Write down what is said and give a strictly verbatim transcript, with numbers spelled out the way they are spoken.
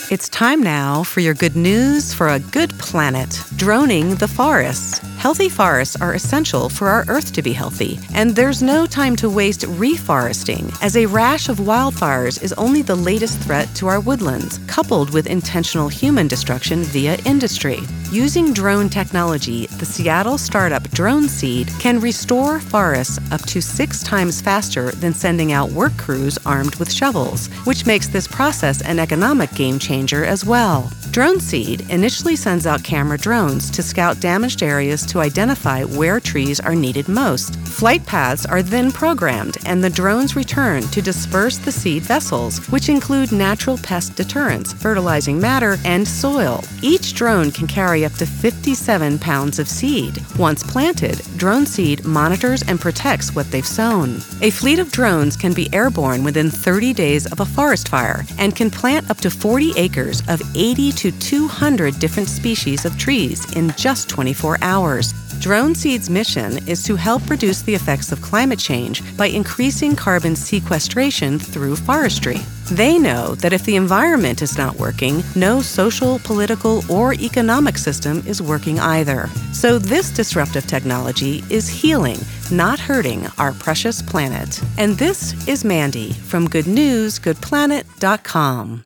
It's time now for your good news for a good planet. Droning the forests. Healthy forests are essential for our Earth to be healthy, and there's no time to waste reforesting, as a rash of wildfires is only the latest threat to our woodlands, coupled with intentional human destruction via industry. Using drone technology, the Seattle startup DroneSeed can restore forests up to six times faster than sending out work crews armed with shovels, which makes this process an economic game changer as well. DroneSeed initially sends out camera drones to scout damaged areas to identify where trees are needed most. Flight paths are then programmed, and the drones return to disperse the seed vessels, which include natural pest deterrents, fertilizing matter, and soil. Each drone can carry up to fifty-seven pounds of seed. Once planted, DroneSeed monitors and protects what they've sown. A fleet of drones can be airborne within thirty days of a forest fire and can plant up to forty acres of eighty to two hundred different species of trees in just twenty-four hours. DroneSeed's mission is to help reduce the effects of climate change by increasing carbon sequestration through forestry. They know that if the environment is not working, no social, political, or economic system is working either. So this disruptive technology is healing, not hurting our precious planet. And this is Mandy from good news good planet dot com.